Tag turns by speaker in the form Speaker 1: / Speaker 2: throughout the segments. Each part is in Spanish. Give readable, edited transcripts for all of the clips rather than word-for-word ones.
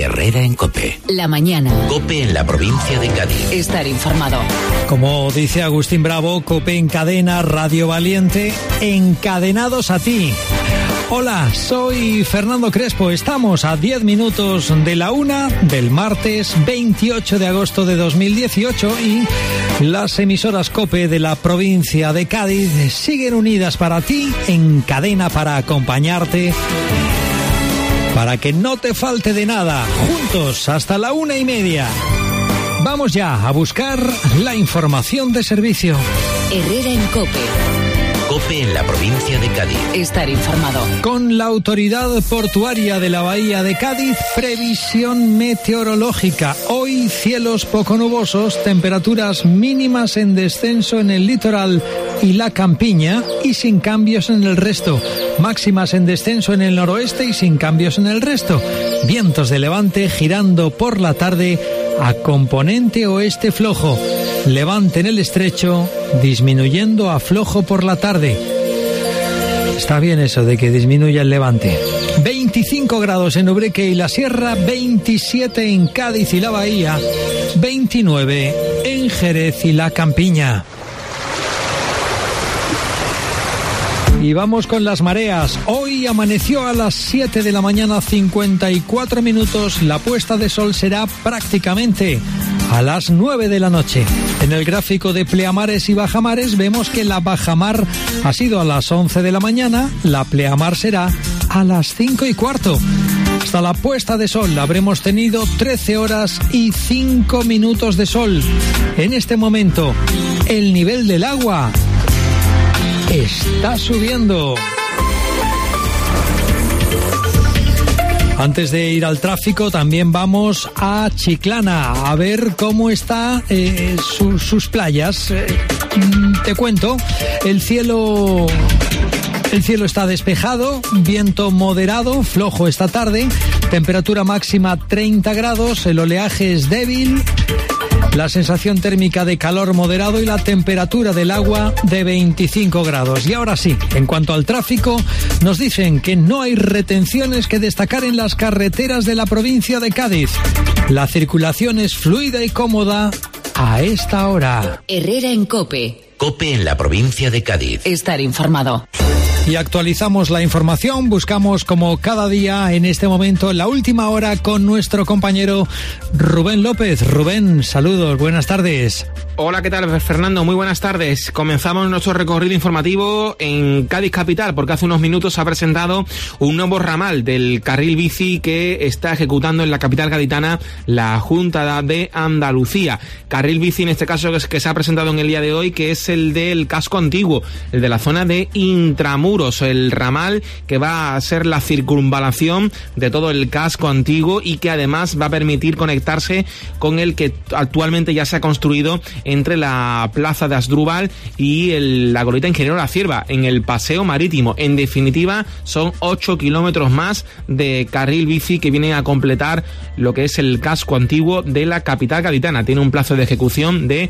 Speaker 1: Herrera en COPE.
Speaker 2: La mañana.
Speaker 1: COPE en la provincia de Cádiz.
Speaker 2: Estar informado.
Speaker 3: Como dice Agustín Bravo, COPE encadena Radio Valiente, encadenados a ti. Hola, soy Fernando Crespo. Estamos a 10 minutos de la 1 del martes 28 de agosto de 2018 y las emisoras COPE de la provincia de Cádiz siguen unidas para ti, en cadena para acompañarte, para que no te falte de nada, juntos hasta la 1:30. Vamos ya a buscar la información de servicio.
Speaker 2: Herrera en COPE.
Speaker 1: COPE en la provincia de Cádiz.
Speaker 2: Estar informado.
Speaker 3: Con la Autoridad Portuaria de la Bahía de Cádiz, previsión meteorológica. Hoy cielos poco nubosos, temperaturas mínimas en descenso en el litoral y la campiña y sin cambios en el resto. Máximas en descenso en el noroeste y sin cambios en el resto. Vientos de levante girando por la tarde a componente oeste flojo. Levante en el estrecho, disminuyendo a flojo por la tarde. Está bien eso de que disminuya el levante. 25 grados en Ubreque y la Sierra, 27 en Cádiz y la Bahía, 29 en Jerez y la Campiña. Y vamos con las mareas. Hoy amaneció a las 7 de la mañana, 54 minutos. La puesta de sol será prácticamente a las 9 de la noche. En el gráfico de pleamares y bajamares vemos que la bajamar ha sido a las 11 de la mañana, la pleamar será a las 5:15. Hasta la puesta de sol habremos tenido 13 horas y 5 minutos de sol. En este momento, el nivel del agua está subiendo. Antes de ir al tráfico, también vamos a Chiclana a ver cómo está sus playas. Te cuento, el cielo está despejado, viento moderado, flojo esta tarde, temperatura máxima 30 grados, el oleaje es débil. La sensación térmica de calor moderado y la temperatura del agua de 25 grados. Y ahora sí, en cuanto al tráfico, nos dicen que no hay retenciones que destacar en las carreteras de la provincia de Cádiz. La circulación es fluida y cómoda a esta hora.
Speaker 2: Herrera en COPE.
Speaker 1: COPE en la provincia de Cádiz.
Speaker 2: Estar informado.
Speaker 3: Y actualizamos la información, buscamos como cada día en este momento la última hora con nuestro compañero Rubén López. Rubén, saludos, buenas tardes.
Speaker 4: Hola, ¿qué tal, Fernando? Muy buenas tardes. Comenzamos nuestro recorrido informativo en Cádiz capital, porque hace unos minutos se ha presentado un nuevo ramal del carril bici que está ejecutando en la capital gaditana la Junta de Andalucía. Carril bici, en este caso, que se ha presentado en el día de hoy, que es el del casco antiguo, el de la zona de Intramuros, el ramal que va a ser la circunvalación de todo el casco antiguo y que además va a permitir conectarse con el que actualmente ya se ha construido entre la plaza de Asdrúbal y la goleta Ingeniero La Cierva, en el paseo marítimo. En definitiva, son 8 kilómetros más de carril bici que vienen a completar lo que es el casco antiguo de la capital gaditana. Tiene un plazo de ejecución de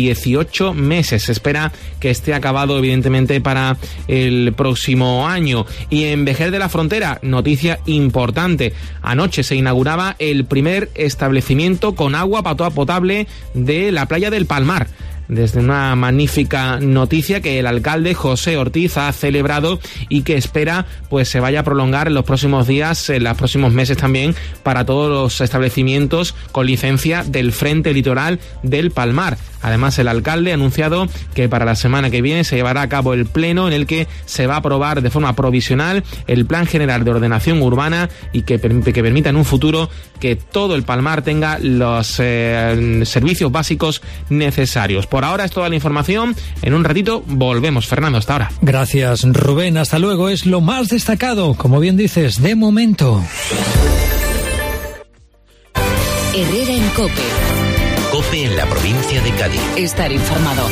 Speaker 4: 18 meses. Se espera que esté acabado, evidentemente, para el próximo año. Y en Vejer de la Frontera, noticia importante. Anoche se inauguraba el primer establecimiento con agua potable de la playa del Palmar. Desde una magnífica noticia que el alcalde José Ortiz ha celebrado y que espera pues se vaya a prolongar en los próximos días, en los próximos meses también, para todos los establecimientos con licencia del Frente Litoral del Palmar. Además, el alcalde ha anunciado que para la semana que viene se llevará a cabo el pleno en el que se va a aprobar de forma provisional el Plan General de Ordenación Urbana y que permita en un futuro que todo el Palmar tenga los servicios básicos necesarios. Por ahora es toda la información. En un ratito volvemos. Fernando, hasta ahora.
Speaker 3: Gracias, Rubén. Hasta luego. Es lo más destacado, como bien dices, de momento.
Speaker 2: Herrera en COPE.
Speaker 1: COPE en la provincia de Cádiz.
Speaker 2: Estar informado.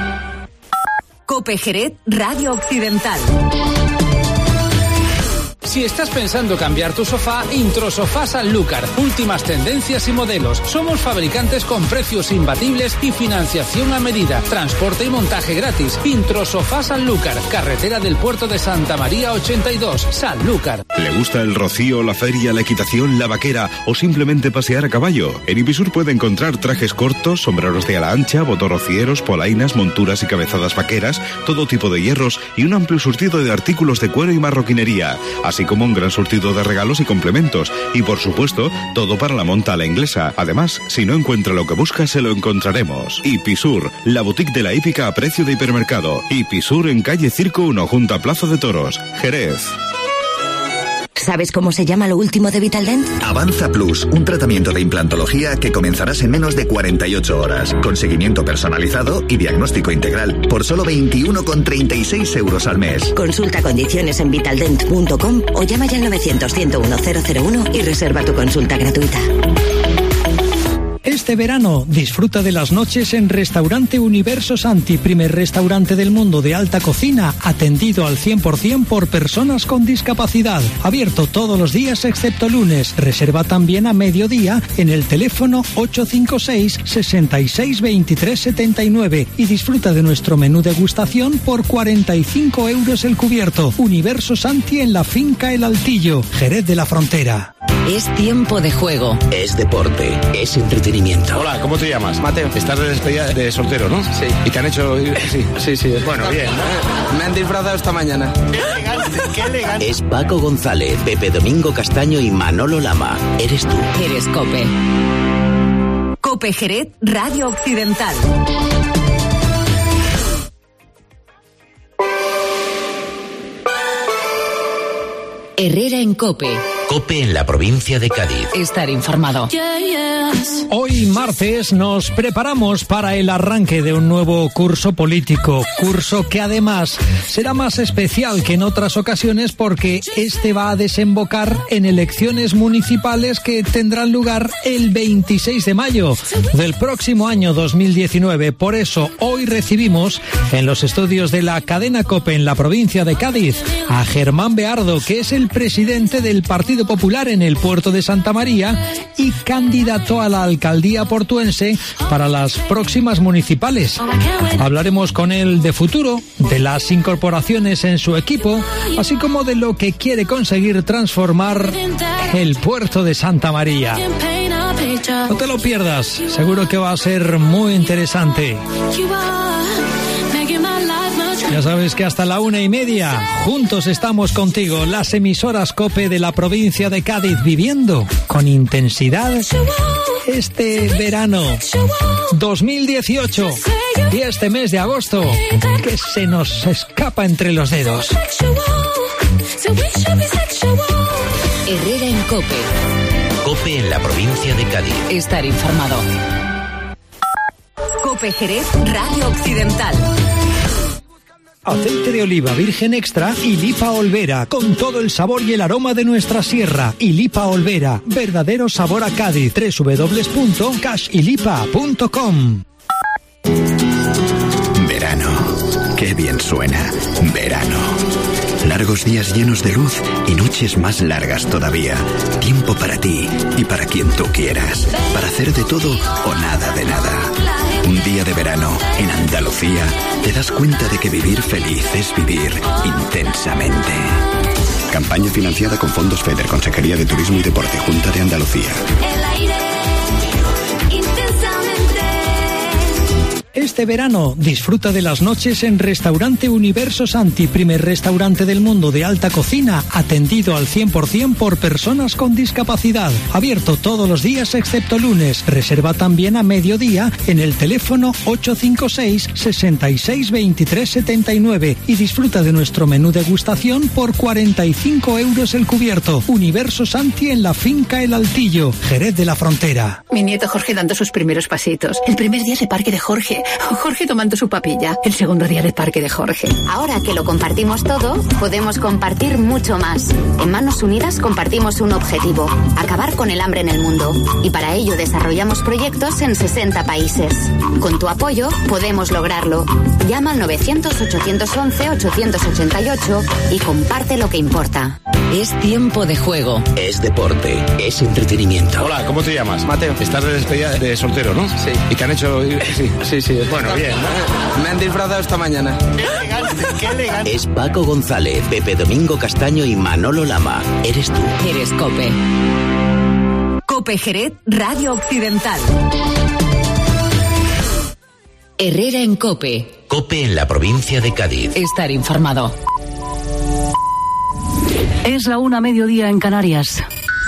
Speaker 2: COPE Jerez, Radio Occidental.
Speaker 5: Si estás pensando cambiar tu sofá, Introsofá Sanlúcar. Últimas tendencias y modelos. Somos fabricantes con precios imbatibles y financiación a medida. Transporte y montaje gratis. Introsofá Sanlúcar. Carretera del Puerto de Santa María 82, Sanlúcar.
Speaker 6: ¿Le gusta el rocío, la feria, la equitación, la vaquera o simplemente pasear a caballo? En Ipisur puede encontrar trajes cortos, sombreros de ala ancha, botorrocieros, polainas, monturas y cabezadas vaqueras, todo tipo de hierros y un amplio surtido de artículos de cuero y marroquinería, así como un gran surtido de regalos y complementos. Y por supuesto, todo para la monta a la inglesa. Además, si no encuentra lo que busca, se lo encontraremos. Ipisur, la boutique de la hípica a precio de hipermercado. Ipisur en calle Circo 1, junto a Plaza de Toros, Jerez.
Speaker 7: ¿Sabes cómo se llama lo último de Vitaldent?
Speaker 8: Avanza Plus, un tratamiento de implantología que comenzarás en menos de 48 horas, con seguimiento personalizado y diagnóstico integral, por solo 21,36 euros al mes.
Speaker 7: Consulta condiciones en vitaldent.com o llama ya al 900-101-001 y reserva tu consulta gratuita.
Speaker 3: Este verano disfruta de las noches en Restaurante Universo Santi, primer restaurante del mundo de alta cocina, atendido al 100% por personas con discapacidad. Abierto todos los días excepto lunes. Reserva también a mediodía en el teléfono 856 66 23 79 y disfruta de nuestro menú degustación por 45 euros el cubierto. Universo Santi en la finca El Altillo, Jerez de la Frontera.
Speaker 2: Es tiempo de juego.
Speaker 1: Es deporte, es entretenimiento.
Speaker 9: Hola, ¿cómo te llamas? Mateo. Estás de despedida de soltero, ¿no?
Speaker 10: Sí.
Speaker 9: ¿Y te han hecho ir así?
Speaker 10: Sí.
Speaker 9: Bueno, bien, ¿no?
Speaker 10: Me han disfrazado esta mañana.
Speaker 1: Qué elegante. Es Paco González, Pepe Domingo Castaño y Manolo Lama. Eres tú.
Speaker 2: Eres COPE. COPE Jerez, Radio Occidental. Herrera en COPE.
Speaker 1: COPE en la provincia de Cádiz.
Speaker 2: Estar informado.
Speaker 3: Hoy martes nos preparamos para el arranque de un nuevo curso político, curso que además será más especial que en otras ocasiones porque este va a desembocar en elecciones municipales que tendrán lugar el 26 de mayo del próximo año 2019. Por eso hoy recibimos en los estudios de la cadena COPE en la provincia de Cádiz a Germán Beardo, que es el presidente del Partido Popular en el puerto de Santa María y candidato a la alcaldía portuense para las próximas municipales. Hablaremos con él de futuro, de las incorporaciones en su equipo, así como de lo que quiere conseguir transformar el puerto de Santa María. No te lo pierdas, seguro que va a ser muy interesante. Ya sabes que hasta la 1:30 juntos estamos contigo, las emisoras COPE de la provincia de Cádiz, viviendo con intensidad este verano 2018 y este mes de agosto que se nos escapa entre los dedos.
Speaker 2: Herrera en COPE.
Speaker 1: COPE en la provincia de Cádiz.
Speaker 2: Estar informado. COPE Jerez, Radio Occidental.
Speaker 3: Aceite de oliva virgen extra y Lipa Olvera, con todo el sabor y el aroma de nuestra sierra. Y Lipa Olvera, verdadero sabor a Cádiz. www.cashilipa.com.
Speaker 8: Verano. Qué bien suena. Verano. Largos días llenos de luz y noches más largas todavía. Tiempo para ti y para quien tú quieras. Para hacer de todo o nada de nada. Un día de verano en Andalucía te das cuenta de que vivir feliz es vivir intensamente. Campaña financiada con fondos FEDER, Consejería de Turismo y Deporte, Junta de Andalucía.
Speaker 3: Este verano disfruta de las noches en Restaurante Universo Santi, primer restaurante del mundo de alta cocina, atendido al 100% por personas con discapacidad. Abierto todos los días excepto lunes. Reserva también a mediodía en el teléfono 856 66 23 79 y disfruta de nuestro menú degustación por 45 euros el cubierto. Universo Santi en la finca El Altillo, Jerez de la Frontera.
Speaker 11: Mi nieto Jorge dando sus primeros pasitos. El primer día de parque de Jorge. Jorge tomando su papilla. El segundo día de parque de Jorge.
Speaker 12: Ahora que lo compartimos todo, podemos compartir mucho más. En Manos Unidas compartimos un objetivo: acabar con el hambre en el mundo. Y para ello desarrollamos proyectos en 60 países. Con tu apoyo podemos lograrlo. Llama al 900-811-888 y comparte lo que importa.
Speaker 2: Es tiempo de juego.
Speaker 1: Es deporte, es entretenimiento.
Speaker 9: Hola, ¿cómo te llamas? Mateo. Estás de despedida de soltero, ¿no?
Speaker 10: Sí.
Speaker 9: ¿Y te han hecho...? Sí. Bueno, bien.
Speaker 10: Me han disfrazado esta mañana.
Speaker 1: Qué elegante. Es Paco González, Pepe Domingo Castaño y Manolo Lama. Eres tú.
Speaker 2: Eres COPE. COPE Jerez, Radio Occidental. Herrera en COPE.
Speaker 1: COPE en la provincia de Cádiz.
Speaker 2: Estar informado.
Speaker 11: Es la 1:00 mediodía en Canarias.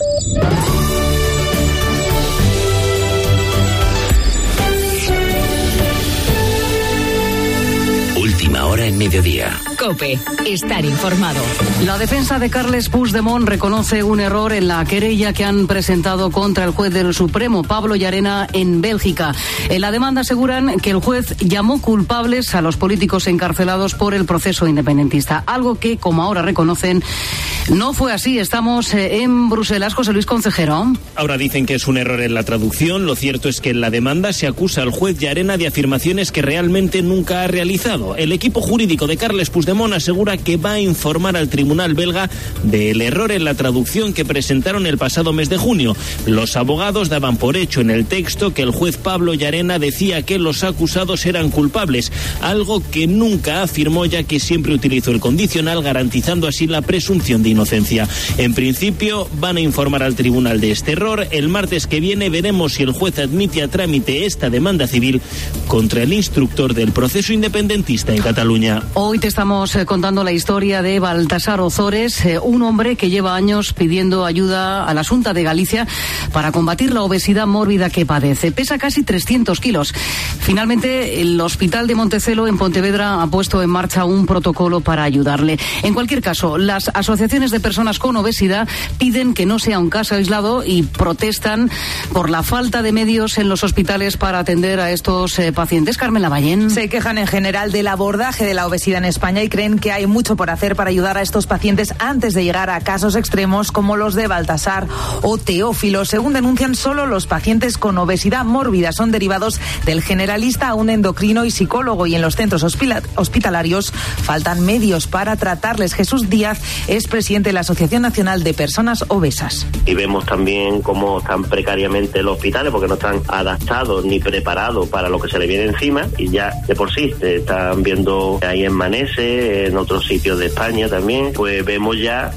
Speaker 1: Última hora en mediodía.
Speaker 2: COPE. Estar informado.
Speaker 11: La defensa de Carles Puigdemont reconoce un error en la querella que han presentado contra el juez del Supremo, Pablo Llarena, en Bélgica. En la demanda aseguran que el juez llamó culpables a los políticos encarcelados por el proceso independentista. Algo que, como ahora reconocen, no fue así. Estamos en Bruselas. José Luis Concejero.
Speaker 13: Ahora dicen que es un error en la traducción. Lo cierto es que en la demanda se acusa al juez Llarena de afirmaciones que realmente nunca ha realizado. El equipo jurídico de Carles Puigdemont asegura que va a informar al tribunal belga del error en la traducción que presentaron el pasado mes de junio. Los abogados daban por hecho en el texto que el juez Pablo Llarena decía que los acusados eran culpables, algo que nunca afirmó, ya que siempre utilizó el condicional, garantizando así la presunción de inocencia. En principio van a informar al tribunal de este error. El martes que viene veremos si el juez admite a trámite esta demanda civil contra el instructor del proceso independentista en Cataluña.
Speaker 11: Hoy te estamos contando la historia de Baltasar Ozores, un hombre que lleva años pidiendo ayuda a la Xunta de Galicia para combatir la obesidad mórbida que padece. Pesa casi 300 kilos. Finalmente, el Hospital de Montecelo en Pontevedra ha puesto en marcha un protocolo para ayudarle. En cualquier caso, las asociaciones de personas con obesidad piden que no sea un caso aislado y protestan por la falta de medios en los hospitales para atender a estos pacientes. Carmen Lavallén.
Speaker 14: Se quejan en general del abordaje de la obesidad en España y creen que hay mucho por hacer para ayudar a estos pacientes antes de llegar a casos extremos como los de Baltasar o Teófilo. Según denuncian, solo los pacientes con obesidad mórbida son derivados del generalista a un endocrino y psicólogo, y en los centros hospitalarios faltan medios para tratarles. Jesús Díaz es presidente de la Asociación Nacional de Personas Obesas.
Speaker 15: Y vemos también cómo están precariamente los hospitales porque no están adaptados ni preparados para lo que se le viene encima, y ya de por sí están viendo ahí en Manese, en otros sitios de España también, pues vemos ya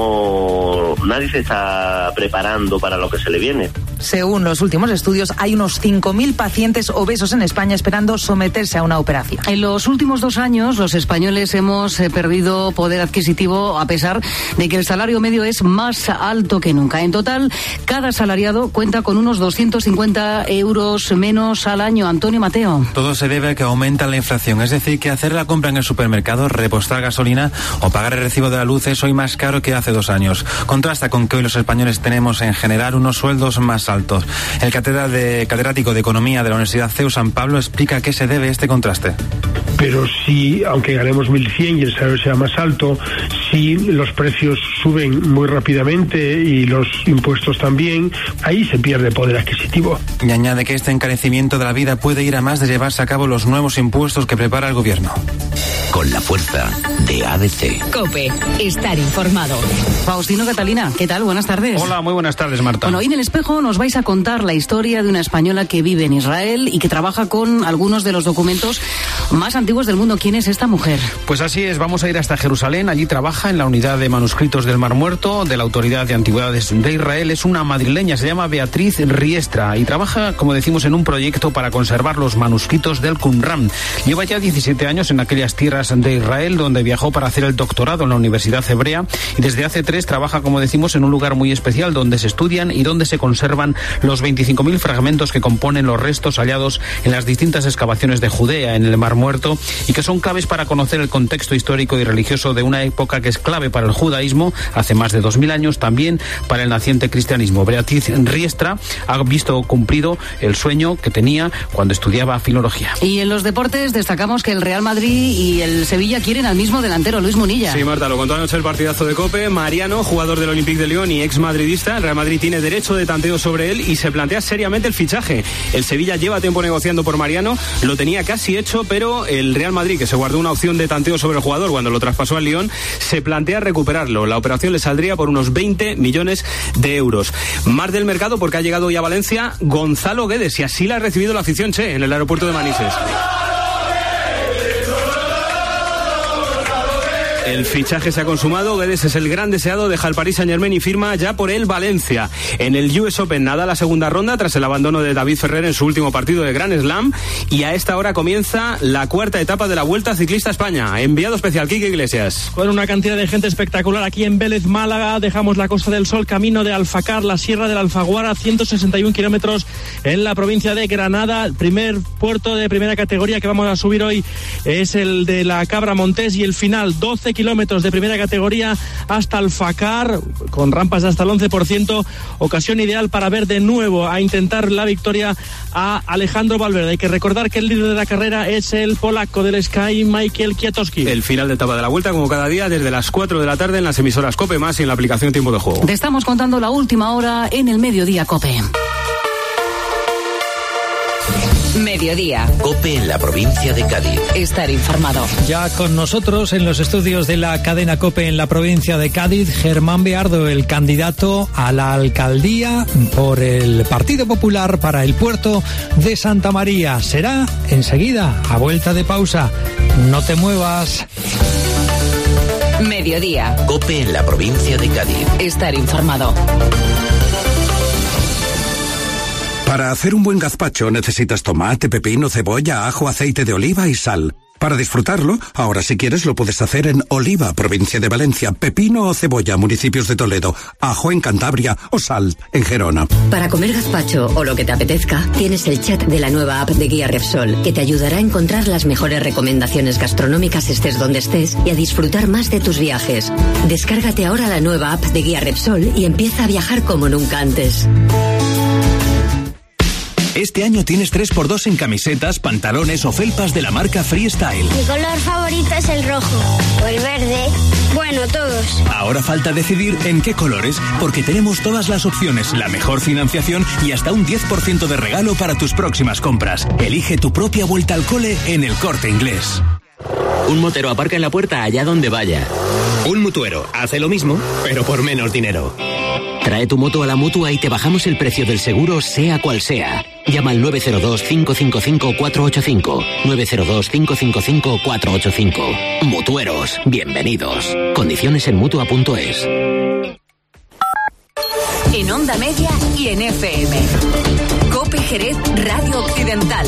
Speaker 15: cómo nadie se está preparando para lo que se le viene.
Speaker 14: Según los últimos estudios, hay unos 5.000 pacientes obesos en España esperando someterse a una operación.
Speaker 11: En los últimos 2 años, los españoles hemos perdido poder adquisitivo, a pesar de que el salario medio es más alto que nunca. En total, cada asalariado cuenta con unos 250 euros menos al año. Antonio Mateo.
Speaker 16: Todo se debe a que aumenta la inflación, es decir, que hacer la compra en el supermercado, repostar gasolina o pagar el recibo de la luz es hoy más caro que hace 2 años. Contrasta con que hoy los españoles tenemos en general unos sueldos más altos. El catedrático de Economía de la Universidad CEU San Pablo explica a qué se debe este contraste.
Speaker 17: Pero si, aunque ganemos 1.100 y el salario sea más alto, si los precios suben muy rápidamente y los impuestos también, ahí se pierde poder adquisitivo.
Speaker 16: Y añade que este encarecimiento de la vida puede ir a más de llevarse a cabo los nuevos impuestos que prepara el gobierno.
Speaker 1: Con la fuerza de ABC.
Speaker 2: COPE. Estar informado.
Speaker 11: Faustino Catalina, ¿qué tal? Buenas tardes.
Speaker 9: Hola, muy buenas tardes, Marta.
Speaker 11: Bueno, hoy en El Espejo nos vais a contar la historia de una española que vive en Israel y que trabaja con algunos de los documentos más antiguos del mundo. ¿Quién es esta mujer?
Speaker 9: Pues así es, vamos a ir hasta Jerusalén. Allí trabaja en la unidad de manuscritos del Mar Muerto de la Autoridad de Antigüedades de Israel. Es una madrileña, se llama Beatriz Riestra y trabaja, como decimos, en un proyecto para conservar los manuscritos del Qumran. Lleva ya 17 años en aquellas tierras de Israel, donde viajó para hacer el doctorado en la Universidad Hebrea, y desde hace 3 trabaja, como decimos, en un lugar muy especial donde se estudian y donde se conservan los 25.000 fragmentos que componen los restos hallados en las distintas excavaciones de Judea en el Mar Muerto y que son claves para conocer el contexto histórico y religioso de una época que es clave para el judaísmo hace más de 2000 años, también para el naciente cristianismo. Beatriz Riestra ha visto cumplido el sueño que tenía cuando estudiaba filología.
Speaker 11: Y en los deportes destacamos que el Real Madrid y el Sevilla quieren al mismo delantero, Luis Munilla.
Speaker 18: Sí, Marta, lo contó anoche el partidazo de COPE. Mariano, jugador del Olympique de Lyon y ex madridista, el Real Madrid tiene derecho de tanteo sobre él y se plantea seriamente el fichaje. El Sevilla lleva tiempo negociando por Mariano, lo tenía casi hecho, pero el Real Madrid, que se guardó una opción de tanteo sobre el jugador cuando lo traspasó al Lyon, se se plantea recuperarlo. La operación le saldría por unos 20 millones de euros. Más del mercado, porque ha llegado hoy a Valencia Gonzalo Guedes, y así la ha recibido la afición en el aeropuerto de Manises. El fichaje se ha consumado. Guedes es el gran deseado, deja el Paris Saint-Germain y firma ya por el Valencia. En el US Open nada la segunda ronda tras el abandono de David Ferrer en su último partido de Grand Slam, y a esta hora comienza la cuarta etapa de la Vuelta Ciclista a España. Enviado especial Quique Iglesias.
Speaker 19: Con una cantidad de gente espectacular aquí en Vélez, Málaga, dejamos la Costa del Sol, camino de Alfacar, la Sierra del Alfaguara, 161 kilómetros en la provincia de Granada. El primer puerto de primera categoría que vamos a subir hoy es el de la Cabra Montés, y el final 12 kilómetros de primera categoría hasta Alfacar, con rampas de hasta el 11%, ocasión ideal para ver de nuevo a intentar la victoria a Alejandro Valverde. Hay que recordar que el líder de la carrera es el polaco del Sky, Michael Kwiatkowski.
Speaker 18: El final de etapa de la Vuelta, como cada día, desde las 4 de la tarde en las emisoras COPE Más y en la aplicación Tiempo de Juego.
Speaker 11: Te estamos contando la última hora en el Mediodía COPE.
Speaker 2: Mediodía.
Speaker 1: COPE en la provincia de Cádiz.
Speaker 2: Estar informado.
Speaker 3: Ya con nosotros en los estudios de la cadena COPE en la provincia de Cádiz, Germán Beardo, el candidato a la alcaldía por el Partido Popular para el puerto de Santa María. Será enseguida, a vuelta de pausa. No te muevas.
Speaker 2: Mediodía.
Speaker 1: COPE en la provincia de Cádiz.
Speaker 2: Estar informado.
Speaker 8: Para hacer un buen gazpacho necesitas tomate, pepino, cebolla, ajo, aceite de oliva y sal. Para disfrutarlo, ahora si quieres lo puedes hacer en Oliva, provincia de Valencia, pepino o cebolla, municipios de Toledo, ajo en Cantabria o sal en Gerona.
Speaker 7: Para comer gazpacho o lo que te apetezca, tienes el chat de la nueva app de Guía Repsol, que te ayudará a encontrar las mejores recomendaciones gastronómicas estés donde estés y a disfrutar más de tus viajes. Descárgate ahora la nueva app de Guía Repsol y empieza a viajar como nunca antes.
Speaker 20: Este año tienes 3x2 en camisetas, pantalones o felpas de la marca Freestyle.
Speaker 21: Mi color favorito es el rojo o el verde. Bueno, todos.
Speaker 20: Ahora falta decidir en qué colores, porque tenemos todas las opciones, la mejor financiación y hasta un 10% de regalo para tus próximas compras. Elige tu propia vuelta al cole en El Corte Inglés.
Speaker 22: Un motero aparca en la puerta allá donde vaya.
Speaker 23: Un mutuero hace lo mismo, pero por menos dinero.
Speaker 22: Trae tu moto a la Mutua y te bajamos el precio del seguro, sea cual sea. Llama al 902-555-485. 902-555-485. Mutueros, bienvenidos. Condiciones en Mutua.es.
Speaker 2: En Onda Media y en FM. COPE Jerez, Radio Occidental.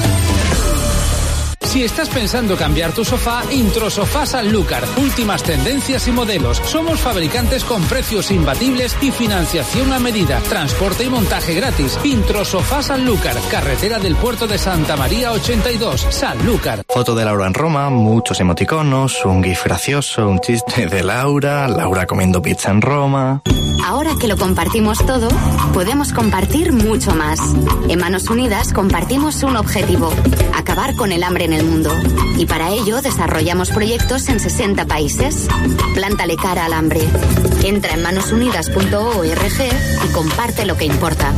Speaker 5: Si estás pensando cambiar tu sofá, Introsofá Sanlúcar. Últimas tendencias y modelos. Somos fabricantes con precios imbatibles y financiación a medida. Transporte y montaje gratis. Introsofá Sanlúcar. Carretera del Puerto de Santa María 82, Sanlúcar.
Speaker 24: Foto de Laura en Roma, muchos emoticonos, un gif gracioso, un chiste de Laura comiendo pizza en Roma.
Speaker 12: Ahora que lo compartimos todo, podemos compartir mucho más. En Manos Unidas compartimos un objetivo: acabar con el hambre en el mundo. Y para ello desarrollamos proyectos en 60 países. Plántale cara al hambre. Entra en manosunidas.org y comparte lo que importa.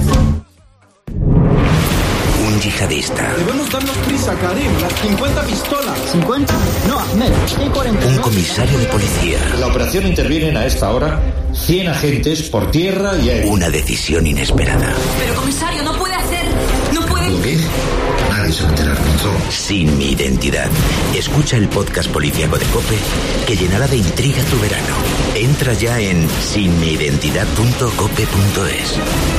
Speaker 1: Un yihadista.
Speaker 25: Debemos darnos prisa, Karim. Las 50 pistolas. ¿50? No, Ahmed. Hay 40.
Speaker 1: Un comisario de policía.
Speaker 26: En la operación intervienen a esta hora 100 agentes por tierra y aire.
Speaker 1: Una decisión inesperada.
Speaker 2: Pero, comisario, no puede hacer... No puede...
Speaker 26: ¿Lo qué? Nadie se va a enterar pronto.
Speaker 1: Sin mi identidad. Escucha el podcast policíaco de COPE que llenará de intriga tu verano. Entra ya en sinmiidentidad.cope.es.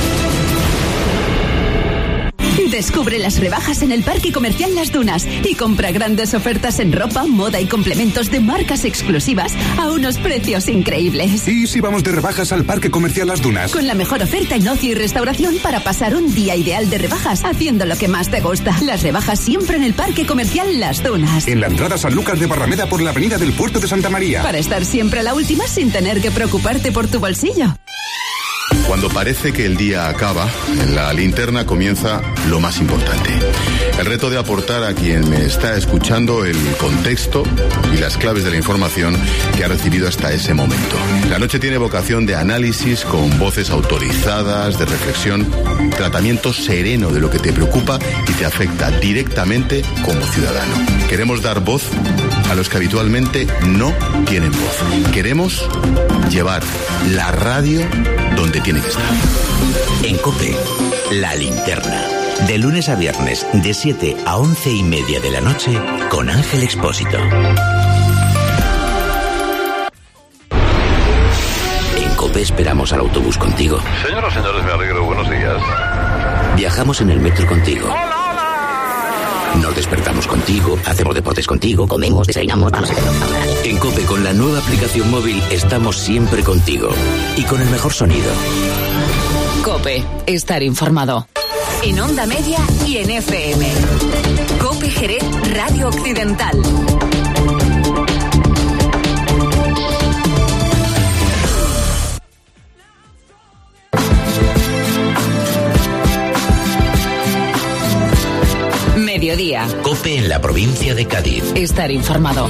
Speaker 2: Descubre las rebajas en el Parque Comercial Las Dunas y compra grandes ofertas en ropa, moda y complementos de marcas exclusivas a unos precios increíbles.
Speaker 27: ¿Y si vamos de rebajas al Parque Comercial Las Dunas?
Speaker 2: Con la mejor oferta en ocio y restauración para pasar un día ideal de rebajas haciendo lo que más te gusta. Las rebajas siempre en el Parque Comercial Las Dunas.
Speaker 27: En la entrada Sanlúcar de Barrameda por la avenida del Puerto de Santa María.
Speaker 2: Para estar siempre a la última sin tener que preocuparte por tu bolsillo.
Speaker 28: Cuando parece que el día acaba, en la linterna comienza lo más importante. El reto de aportar a quien me está escuchando el contexto y las claves de la información que ha recibido hasta ese momento. La noche tiene vocación de análisis con voces autorizadas, de reflexión, tratamiento sereno de lo que te preocupa y te afecta directamente como ciudadano. Queremos dar voz a los que habitualmente no tienen voz. Queremos llevar la radio donde tiene que estar.
Speaker 1: En COPE, La Linterna. De lunes a viernes, de 7 a 11:30 de la noche, con Ángel Expósito. En COPE esperamos al autobús contigo.
Speaker 4: Señoras y señores, me alegro. Buenos días.
Speaker 1: Viajamos en el metro contigo. Nos despertamos contigo, hacemos deportes contigo, comemos, desayunamos, vamos a hacer. En COPE, con la nueva aplicación móvil, estamos siempre contigo. Y con el mejor sonido.
Speaker 2: COPE, estar informado. En Onda Media y en FM. COPE Jerez, Radio Occidental. Mediodía.
Speaker 1: COPE en la provincia de Cádiz.
Speaker 2: Estar informado.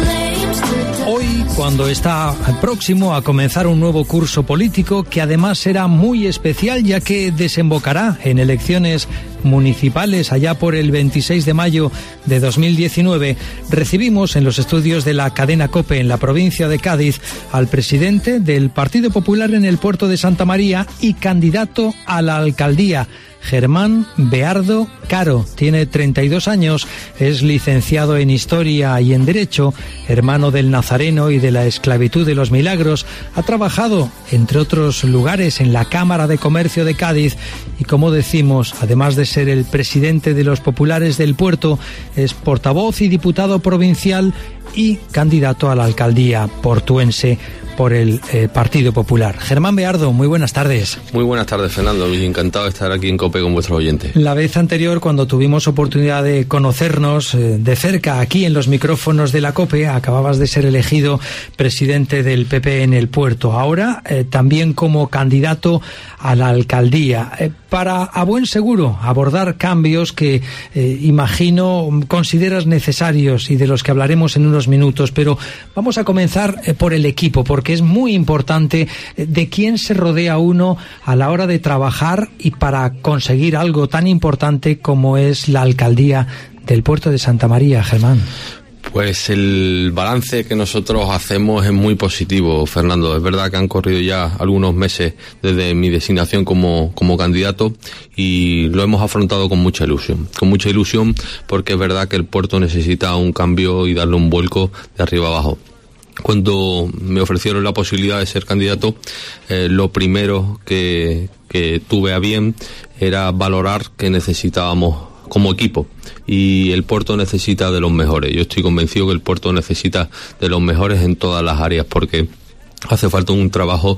Speaker 3: Hoy, cuando está próximo a comenzar un nuevo curso político, que además será muy especial ya que desembocará en elecciones municipales allá por el 26 de mayo de 2019, recibimos en los estudios de la cadena COPE en la provincia de Cádiz al presidente del Partido Popular en el puerto de Santa María y candidato a la alcaldía, Germán Beardo Caro. Tiene 32 años, es licenciado en Historia y en Derecho, hermano del Nazareno y de la Esclavitud de los Milagros. Ha trabajado, entre otros lugares, en la Cámara de Comercio de Cádiz y, como decimos, además de ser el presidente de los populares del puerto, es portavoz y diputado provincial y candidato a la alcaldía portuense por el Partido Popular. Germán Beardo, muy buenas tardes.
Speaker 6: Muy buenas tardes, Fernando, y encantado de estar aquí en COPE con vuestros oyentes.
Speaker 3: La vez anterior, cuando tuvimos oportunidad de conocernos de cerca aquí en los micrófonos de la COPE, acababas de ser elegido presidente del PP en el puerto. Ahora también como candidato a la alcaldía, para a buen seguro abordar cambios que imagino consideras necesarios y de los que hablaremos en unos minutos, pero vamos a comenzar por el equipo, porque es muy importante de quién se rodea uno a la hora de trabajar y para conseguir algo tan importante como es la alcaldía del puerto de Santa María, Germán.
Speaker 6: Pues el balance que nosotros hacemos es muy positivo, Fernando. Es verdad que han corrido ya algunos meses desde mi designación como candidato y lo hemos afrontado con mucha ilusión. Con mucha ilusión porque es verdad que el puerto necesita un cambio y darle un vuelco de arriba abajo. Cuando me ofrecieron la posibilidad de ser candidato, lo primero que tuve a bien era valorar que necesitábamos como equipo, y el puerto necesita de los mejores. Yo estoy convencido que el puerto necesita de los mejores en todas las áreas, porque hace falta un trabajo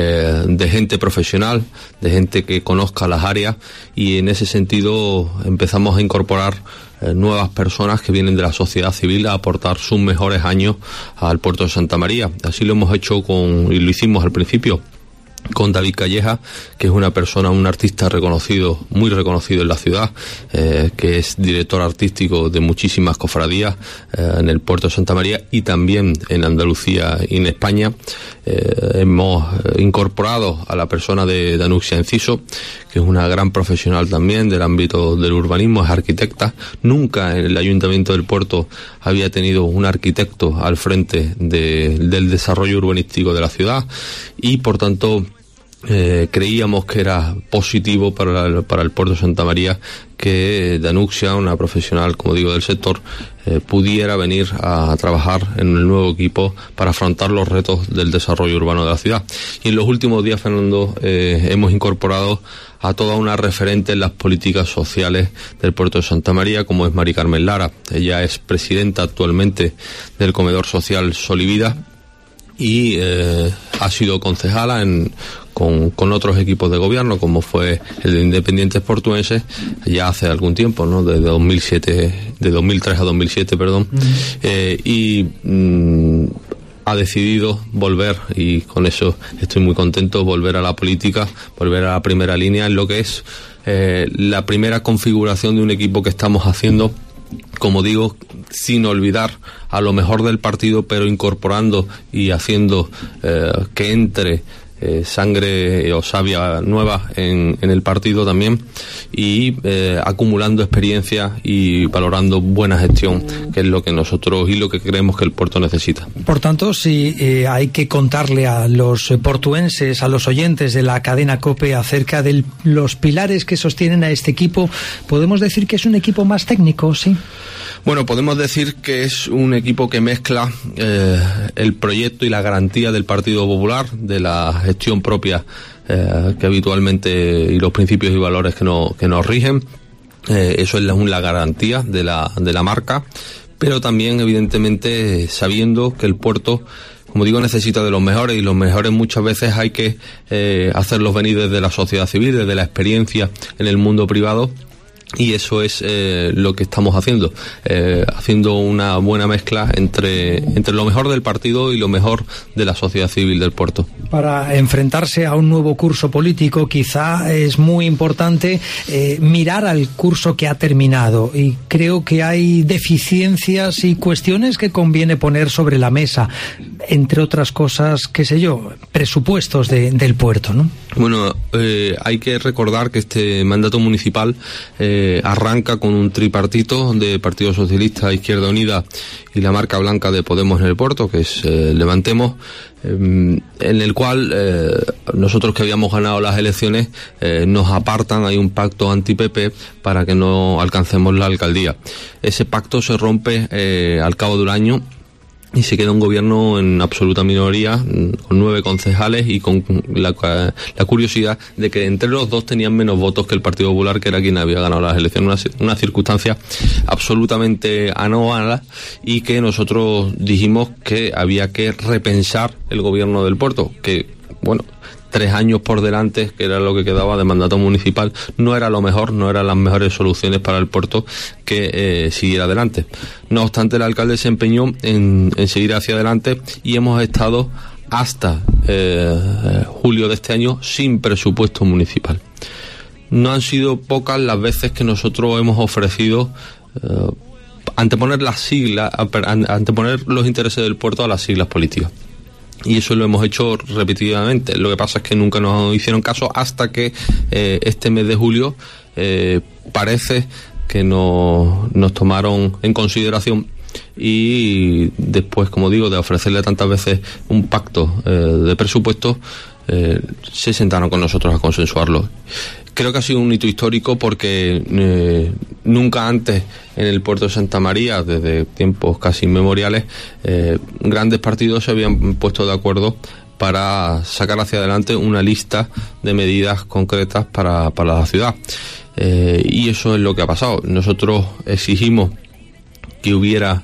Speaker 6: de gente profesional, de gente que conozca las áreas, y en ese sentido empezamos a incorporar nuevas personas que vienen de la sociedad civil a aportar sus mejores años al puerto de Santa María. Así lo hemos hecho y lo hicimos al principio con David Calleja, que es una persona, un artista reconocido, muy reconocido en la ciudad, que es director artístico de muchísimas cofradías en el puerto de Santa María y también en Andalucía y en España. Hemos incorporado a la persona de Danuxia Enciso, que es una gran profesional también del ámbito del urbanismo, es arquitecta. Nunca en el Ayuntamiento del Puerto había tenido un arquitecto al frente del desarrollo urbanístico de la ciudad, y por tanto creíamos que era positivo para el puerto de Santa María que Danuxia, una profesional, como digo, del sector, pudiera venir a trabajar en el nuevo equipo para afrontar los retos del desarrollo urbano de la ciudad. Y en los últimos días, Fernando, hemos incorporado a toda una referente en las políticas sociales del puerto de Santa María, como es Mari Carmen Lara. Ella es presidenta actualmente del comedor social Sol y Vida y ha sido concejala con otros equipos de gobierno, como fue el de Independientes Portuenses, ya hace algún tiempo, ¿no? De 2003 a 2007, perdón. Ha decidido volver, y con eso estoy muy contento, volver a la política, volver a la primera línea en lo que es la primera configuración de un equipo que estamos haciendo, como digo, sin olvidar a lo mejor del partido, pero incorporando y haciendo que entre sangre o savia nueva en el partido también, y acumulando experiencia y valorando buena gestión, que es lo que nosotros y lo que creemos que el Porto necesita.
Speaker 3: Por tanto, si hay que contarle a los portuenses, a los oyentes de la cadena COPE acerca de los pilares que sostienen a este equipo, ¿podemos decir que es un equipo más técnico, sí?
Speaker 6: Bueno, podemos decir que es un equipo que mezcla el proyecto y la garantía del Partido Popular, de la gestión propia que habitualmente, y los principios y valores que nos rigen. Eso es la garantía de la marca, pero también evidentemente sabiendo que el Porto, como digo, necesita de los mejores, y los mejores muchas veces hay que hacerlos venir desde la sociedad civil, desde la experiencia en el mundo privado. Y eso es lo que estamos haciendo una buena mezcla entre lo mejor del partido y lo mejor de la sociedad civil del Porto.
Speaker 3: Para enfrentarse a un nuevo curso político, quizá es muy importante mirar al curso que ha terminado, y creo que hay deficiencias y cuestiones que conviene poner sobre la mesa, entre otras cosas, qué sé yo, presupuestos del puerto, ¿no?
Speaker 6: Bueno, hay que recordar que este mandato municipal arranca con un tripartito de Partido Socialista, Izquierda Unida y la marca blanca de Podemos en el Porto, que es Levantemos, en el cual nosotros, que habíamos ganado las elecciones, nos apartan. Hay un pacto anti-PP para que no alcancemos la alcaldía. Ese pacto se rompe al cabo de un año y se queda un gobierno en absoluta minoría, con 9 concejales, y con la curiosidad de que entre los dos tenían menos votos que el Partido Popular, que era quien había ganado las elecciones. Una circunstancia absolutamente anómala, y que nosotros dijimos que había que repensar el gobierno del Porto, que, bueno, 3 años por delante, que era lo que quedaba de mandato municipal, no era lo mejor, no eran las mejores soluciones para el Porto que siguiera adelante. No obstante, el alcalde se empeñó en seguir hacia adelante, y hemos estado hasta julio de este año sin presupuesto municipal. No han sido pocas las veces que nosotros hemos ofrecido anteponer los intereses del Porto a las siglas políticas. Y eso lo hemos hecho repetidamente. Lo que pasa es que nunca nos hicieron caso, hasta que este mes de julio parece que nos tomaron en consideración, y después, como digo, de ofrecerle tantas veces un pacto de presupuesto, se sentaron con nosotros a consensuarlo. Creo que ha sido un hito histórico, porque nunca antes en el puerto de Santa María, desde tiempos casi inmemoriales, grandes partidos se habían puesto de acuerdo para sacar hacia adelante una lista de medidas concretas para la ciudad. Y eso es lo que ha pasado. Nosotros exigimos que hubiera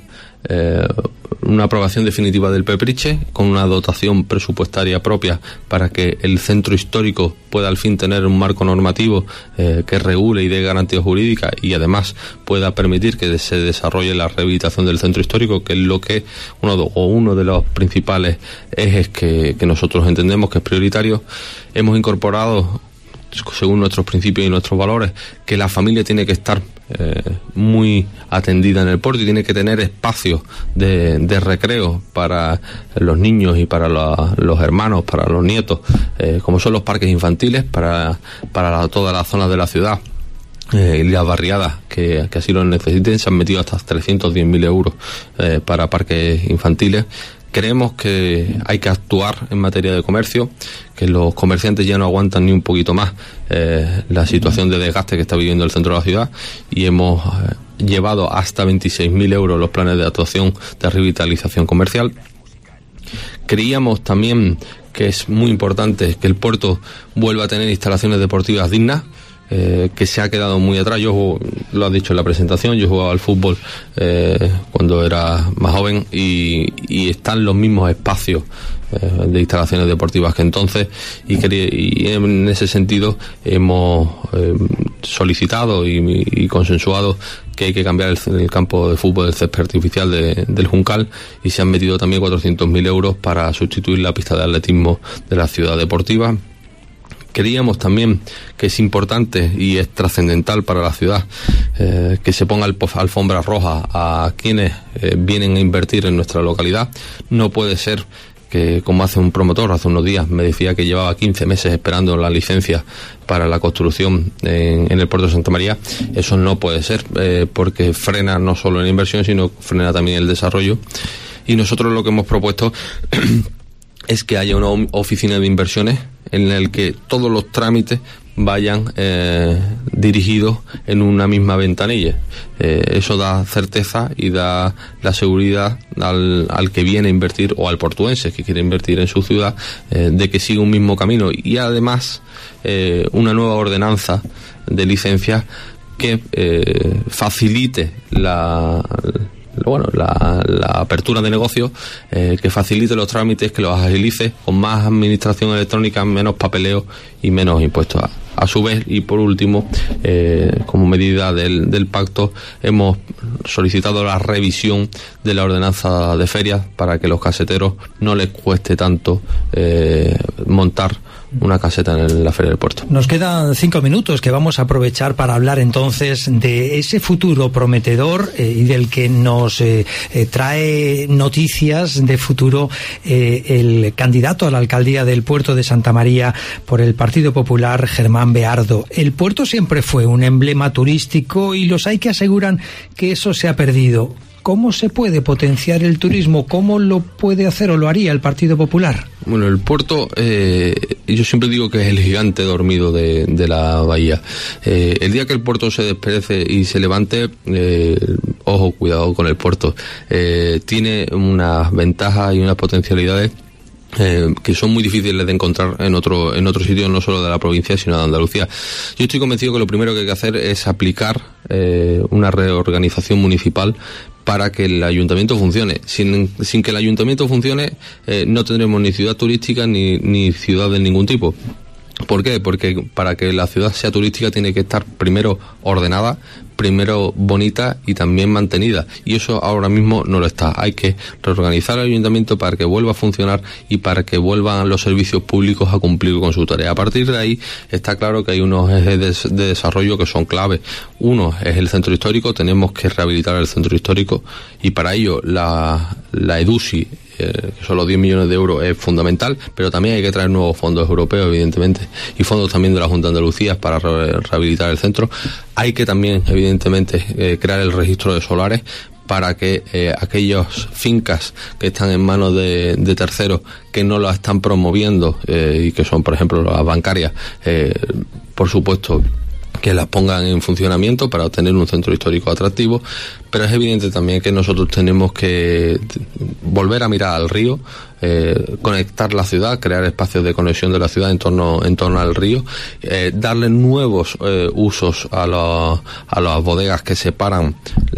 Speaker 6: una aprobación definitiva del Pepriche, con una dotación presupuestaria propia, para que el centro histórico pueda al fin tener un marco normativo que regule y dé garantías jurídicas, y además pueda permitir que se desarrolle la rehabilitación del centro histórico, que es lo que uno de los principales ejes que nosotros entendemos que es prioritario. Hemos incorporado, según nuestros principios y nuestros valores, que la familia tiene que estar muy atendida en el puerto, y tiene que tener espacios de recreo para los niños y para los hermanos, para los nietos, como son los parques infantiles para todas las zonas de la ciudad. Y las barriadas que así lo necesiten. Se han metido hasta 310.000 euros para parques infantiles. Creemos que hay que actuar en materia de comercio, que los comerciantes ya no aguantan ni un poquito más la situación de desgaste que está viviendo el centro de la ciudad, y hemos llevado hasta 26.000 euros los planes de actuación de revitalización comercial. Creíamos también que es muy importante que el puerto vuelva a tener instalaciones deportivas dignas, que se ha quedado muy atrás. Yo, lo has dicho en la presentación, yo jugaba al fútbol cuando era más joven, y están los mismos espacios de instalaciones deportivas que entonces, y en ese sentido hemos solicitado y consensuado que hay que cambiar el campo de fútbol del césped artificial del Juncal, y se han metido también 400.000 euros para sustituir la pista de atletismo de la ciudad deportiva. Creíamos también que es importante y es trascendental para la ciudad que se ponga alfombra roja a quienes vienen a invertir en nuestra localidad. No puede ser que como hace un promotor, hace unos días me decía que llevaba 15 meses esperando la licencia para la construcción en el puerto de Santa María. Eso no puede ser, porque frena no solo en inversión, sino frena también el desarrollo. Y nosotros lo que hemos propuesto es que haya una oficina de inversiones en la que todos los trámites vayan dirigidos en una misma ventanilla. Eso da certeza y da la seguridad al que viene a invertir, o al portuense que quiere invertir en su ciudad, de que sigue un mismo camino. Y además una nueva ordenanza de licencias que facilite la apertura de negocios, que facilite los trámites, que los agilice, con más administración electrónica, menos papeleo y menos impuestos. A su vez, y por último, como medida del pacto, hemos solicitado la revisión de la ordenanza de ferias para que los caseteros no les cueste tanto montar una caseta en la Feria del Puerto.
Speaker 3: Nos quedan 5 minutos que vamos a aprovechar para hablar entonces de ese futuro prometedor y del que nos trae noticias de futuro el candidato a la alcaldía del puerto de Santa María por el Partido Popular, Germán Beardo. El puerto siempre fue un emblema turístico y los hay que aseguran que eso se ha perdido. ¿Cómo se puede potenciar el turismo? ¿Cómo lo puede hacer o lo haría el Partido Popular?
Speaker 6: Bueno, el puerto, yo siempre digo que es el gigante dormido de la bahía. El día que el puerto se desperece y se levante, ojo, cuidado con el puerto. Tiene unas ventajas y unas potencialidades que son muy difíciles de encontrar en otro sitio, no solo de la provincia, sino de Andalucía. Yo estoy convencido que lo primero que hay que hacer es aplicar una reorganización municipal para que el ayuntamiento funcione. Sin que el ayuntamiento funcione, no tendremos ni ciudad turística ni ciudad de ningún tipo. ¿Por qué? Porque para que la ciudad sea turística tiene que estar primero ordenada, primero bonita y también mantenida. Y eso ahora mismo no lo está. Hay que reorganizar el ayuntamiento para que vuelva a funcionar y para que vuelvan los servicios públicos a cumplir con su tarea. A partir de ahí está claro que hay unos ejes de desarrollo que son clave. Uno es el centro histórico. Tenemos que rehabilitar el centro histórico y para ello la EDUSI, que son los 10 millones de euros, es fundamental, pero también hay que traer nuevos fondos europeos, evidentemente, y fondos también de la Junta de Andalucía para rehabilitar el centro. Hay que también, evidentemente, crear el registro de solares para que aquellas fincas que están en manos de terceros que no las están promoviendo y que son, por ejemplo, las bancarias, por supuesto, que las pongan en funcionamiento para obtener un centro histórico atractivo. Pero es evidente también que nosotros tenemos que volver a mirar al río, conectar la ciudad, crear espacios de conexión de la ciudad en torno al río, darle nuevos usos a las bodegas que separan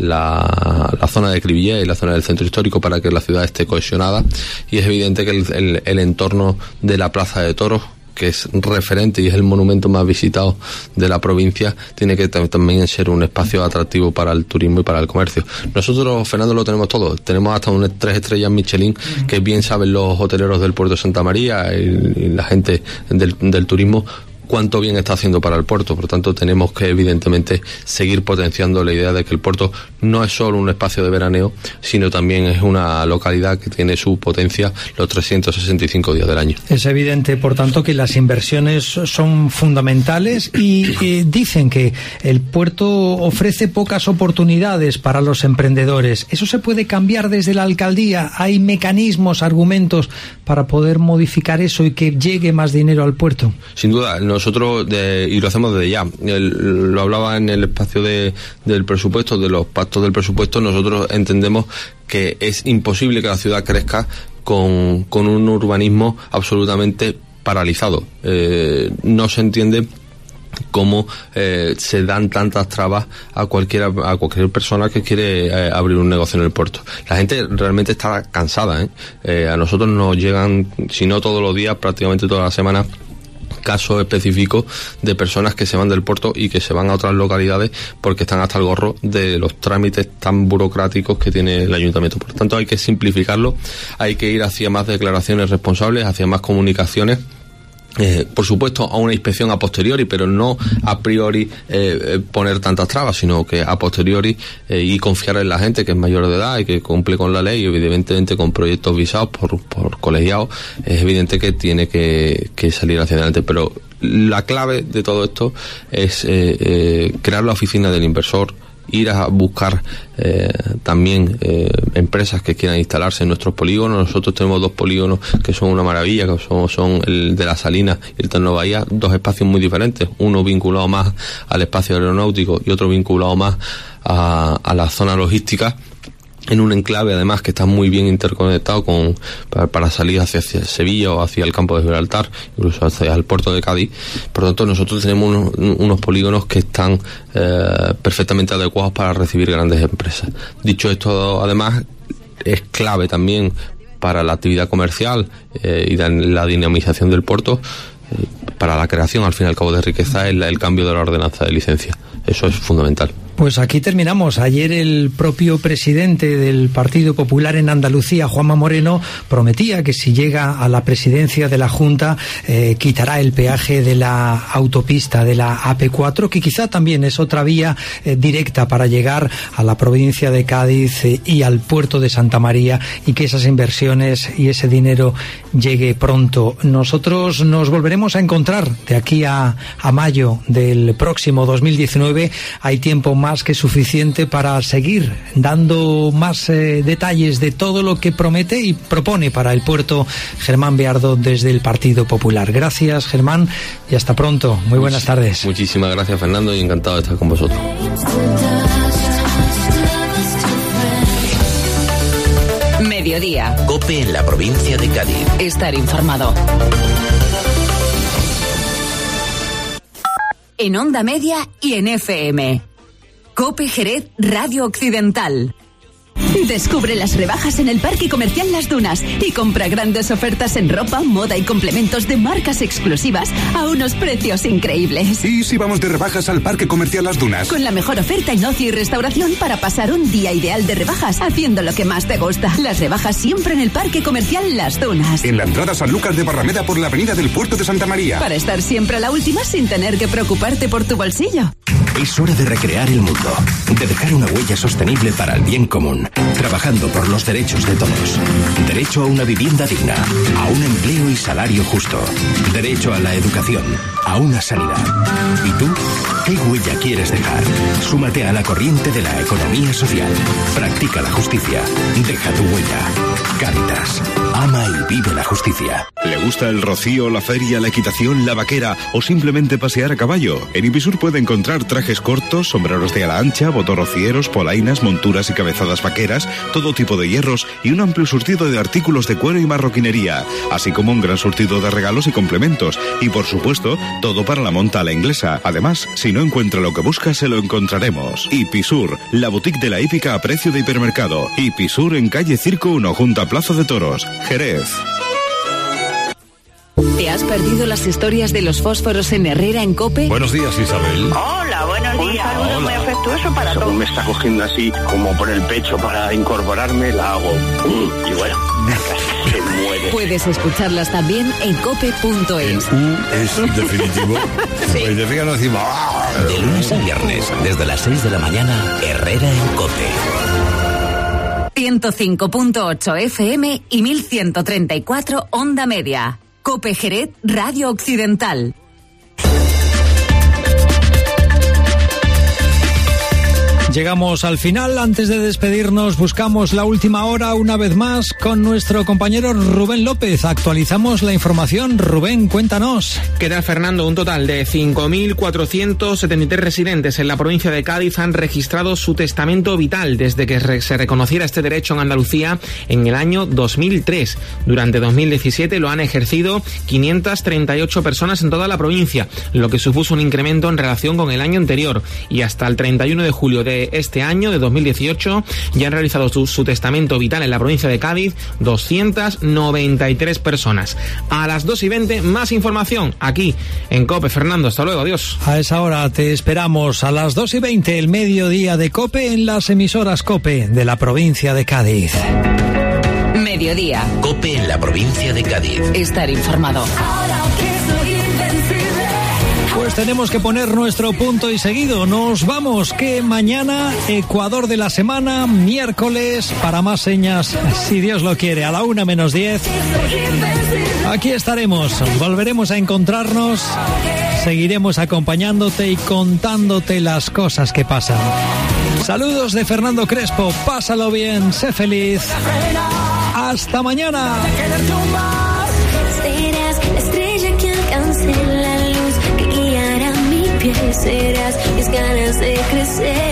Speaker 6: la zona de Cribillé y la zona del centro histórico para que la ciudad esté cohesionada. Y es evidente que el entorno de la Plaza de Toros, que es referente y es el monumento más visitado de la provincia, tiene que también ser un espacio atractivo para el turismo y para el comercio. Nosotros, Fernando, lo tenemos todo. Tenemos hasta 3 estrellas Michelin, que bien saben los hoteleros del puerto de Santa María y la gente del turismo cuánto bien está haciendo para el puerto. Por lo tanto, tenemos que evidentemente seguir potenciando la idea de que el puerto no es solo un espacio de veraneo, sino también es una localidad que tiene su potencia los 365 días del año.
Speaker 3: Es evidente, por tanto, que las inversiones son fundamentales y dicen que el puerto ofrece pocas oportunidades para los emprendedores. ¿Eso se puede cambiar desde la alcaldía? ¿Hay mecanismos, argumentos para poder modificar eso y que llegue más dinero al puerto?
Speaker 6: Sin duda, nosotros, y lo hacemos desde ya, lo hablaba en el espacio del presupuesto, de los pactos del presupuesto. Nosotros entendemos que es imposible que la ciudad crezca con un urbanismo absolutamente paralizado. No se entiende cómo se dan tantas trabas a cualquier persona que quiere abrir un negocio en el puerto. La gente realmente está cansada, a nosotros nos llegan, si no todos los días, prácticamente todas las semanas, casos específicos de personas que se van del puerto y que se van a otras localidades porque están hasta el gorro de los trámites tan burocráticos que tiene el ayuntamiento. Por tanto, hay que simplificarlo, hay que ir hacia más declaraciones responsables, hacia más comunicaciones por supuesto, a una inspección a posteriori, pero no a priori poner tantas trabas, sino que a posteriori y confiar en la gente que es mayor de edad y que cumple con la ley, y evidentemente con proyectos visados por colegiados, es evidente que tiene que salir hacia adelante. Pero la clave de todo esto es crear la oficina del inversor, ir a buscar también empresas que quieran instalarse en nuestros polígonos. Nosotros tenemos 2 polígonos que son una maravilla, que son el de La Salina y el Terno Bahía, 2 espacios muy diferentes, uno vinculado más al espacio aeronáutico y otro vinculado más a la zona logística, en un enclave además que está muy bien interconectado para salir hacia Sevilla o hacia el campo de Gibraltar, incluso hacia el puerto de Cádiz. Por lo tanto, nosotros tenemos unos polígonos que están perfectamente adecuados para recibir grandes empresas. Dicho esto, además, es clave también para la actividad comercial y la dinamización del puerto, para la creación, al fin y al cabo, de riqueza, el cambio de la ordenanza de licencia. Eso es fundamental.
Speaker 3: Pues aquí terminamos. Ayer el propio presidente del Partido Popular en Andalucía, Juanma Moreno, prometía que si llega a la presidencia de la Junta quitará el peaje de la autopista de la AP4, que quizá también es otra vía directa para llegar a la provincia de Cádiz y al puerto de Santa María, y que esas inversiones y ese dinero llegue pronto. Nosotros nos volveremos a encontrar de aquí a mayo del próximo 2019. Hay tiempo más que suficiente para seguir dando más detalles de todo lo que promete y propone para el puerto Germán Beardo desde el Partido Popular. Gracias, Germán, y hasta pronto. Muy buenas tardes.
Speaker 6: Muchísimas gracias, Fernando, y encantado de estar con vosotros.
Speaker 2: Mediodía.
Speaker 1: COPE en la provincia de Cádiz.
Speaker 2: Estar informado. En Onda Media y en FM. COPE Jerez Radio Occidental. Descubre las rebajas en el Parque Comercial Las Dunas y compra grandes ofertas en ropa, moda y complementos de marcas exclusivas a unos precios increíbles.
Speaker 27: ¿Y si vamos de rebajas al Parque Comercial Las Dunas?
Speaker 2: Con la mejor oferta en ocio y restauración para pasar un día ideal de rebajas haciendo lo que más te gusta. Las rebajas siempre en el Parque Comercial Las Dunas.
Speaker 27: En la entrada Sanlúcar de Barrameda por la avenida del Puerto de Santa María.
Speaker 2: Para estar siempre a la última sin tener que preocuparte por tu bolsillo.
Speaker 8: Es hora de recrear el mundo, de dejar una huella sostenible para el bien común, trabajando por los derechos de todos. Derecho a una vivienda digna, a un empleo y salario justo. Derecho a la educación, a una sanidad. ¿Y tú? ¿Qué huella quieres dejar? Súmate a la corriente de la economía social. Practica la justicia. Deja tu huella. Cáritas. Ama y vive la justicia.
Speaker 9: ¿Le gusta el rocío, la feria, la equitación, la vaquera o simplemente pasear a caballo? En Ipisur puede encontrar trajes cortos, sombreros de ala ancha, botorrocieros, polainas, monturas y cabezadas vaqueras, todo tipo de hierros y un amplio surtido de artículos de cuero y marroquinería, así como un gran surtido de regalos y complementos. Y por supuesto, todo para la monta a la inglesa. Además, si no encuentra lo que busca, se lo encontraremos. Ipisur, la boutique de la hípica a precio de hipermercado. Ipisur en calle Circo 1, junto a Plaza de Toros, Jerez.
Speaker 2: ¿Te has perdido las historias de los fósforos en Herrera en COPE?
Speaker 10: Buenos días, Isabel.
Speaker 13: Hola, buenos días. Un saludo muy afectuoso para todos. Según me está cogiendo así, como por el pecho para incorporarme, la hago. Y bueno, casi se muere.
Speaker 2: Puedes escucharlas también en cope.es.
Speaker 10: Es definitivo.
Speaker 2: Sí.
Speaker 10: Pues de frío no decimos...
Speaker 1: De lunes a viernes, desde las 6 de la mañana, Herrera en COPE.
Speaker 2: 105.8 FM y 1134 Onda Media. COPE Jerez Radio Occidental.
Speaker 3: Llegamos al final. Antes de despedirnos, buscamos la última hora una vez más con nuestro compañero Rubén López. Actualizamos la información. Rubén, cuéntanos.
Speaker 14: ¿Qué tal, Fernando? Un total de 5.473 residentes en la provincia de Cádiz han registrado su testamento vital desde que se reconociera este derecho en Andalucía en el año 2003. Durante 2017 lo han ejercido 538 personas en toda la provincia, lo que supuso un incremento en relación con el año anterior. Y hasta el 31 de julio de este año, de 2018, ya han realizado su testamento vital en la provincia de Cádiz 293 personas. A las 2:20, más información aquí en COPE. Fernando, hasta luego, adiós.
Speaker 3: A esa hora te esperamos a las 2:20, el mediodía de COPE en las emisoras COPE de la provincia de Cádiz.
Speaker 2: Mediodía.
Speaker 1: COPE en la provincia de Cádiz.
Speaker 2: Estar informado.
Speaker 15: Ahora que soy
Speaker 3: pues tenemos que poner nuestro punto y seguido. Nos vamos, que mañana, Ecuador de la semana, miércoles, para más señas, si Dios lo quiere, a la 1:10. Aquí estaremos, volveremos a encontrarnos, seguiremos acompañándote y contándote las cosas que pasan. Saludos de Fernando Crespo, pásalo bien, sé feliz. ¡Hasta mañana!
Speaker 7: Serás la estrella que alcance la luz que guiará mi piel. Serás mis ganas de crecer.